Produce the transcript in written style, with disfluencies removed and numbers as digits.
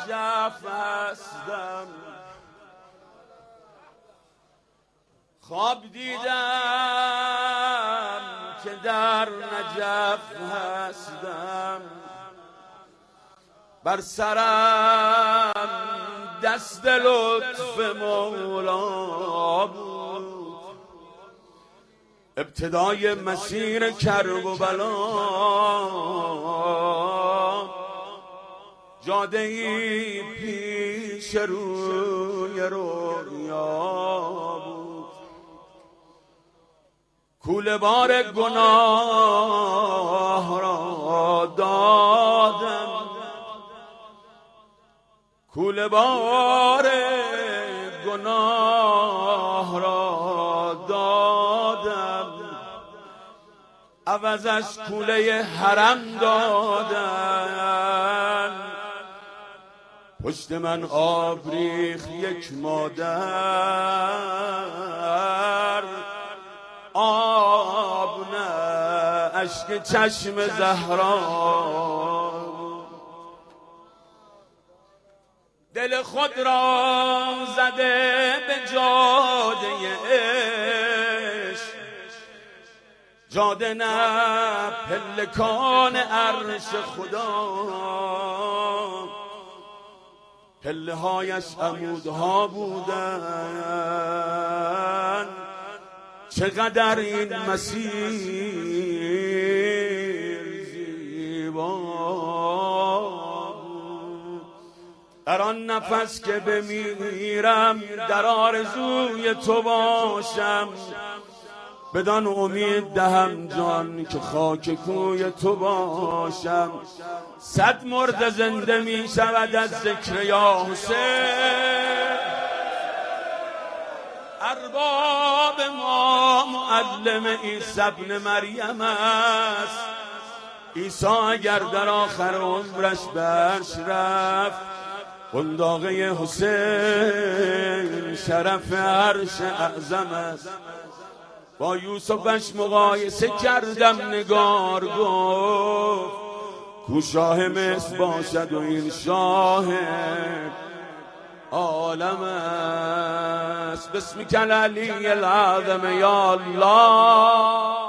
نجف هستم، خواب دیدم که در نجف هستم، بر سرم دست لطف مولا بود، ابتدای مسیر کرب و بلا، جاده‌ای پیش روی رویا بود، کوله بار گناه را دادم، کوله بار گناه را دادم، عوضش کوله حرم دادن، پشت من آب ریخت یک مادر، آب نه اشک چشم زهرا، دل خود را زده به جاده عشق، جاده نه پلکان عرش خدا، پله هایش عمودها بودن، چقدر این مسیر زیبا بود، در آن نفس که بمیرم در آرزوی تو باشم، بدان امید دهم جان که خاک کوی تو باشم، 100 مرد زنده می شود از ذکر یا حسین، ارباب ما معلم عیسی ابن مریم است، عیسی اگر در آخر عمرش برش رفت، قنداقه حسین شرف عرش اعظم است، با یوسفش مقایسه کردم نگار گفت، کو شاه مصر باشد و این شاه عالم است، بسمک العلی العظم یا الله.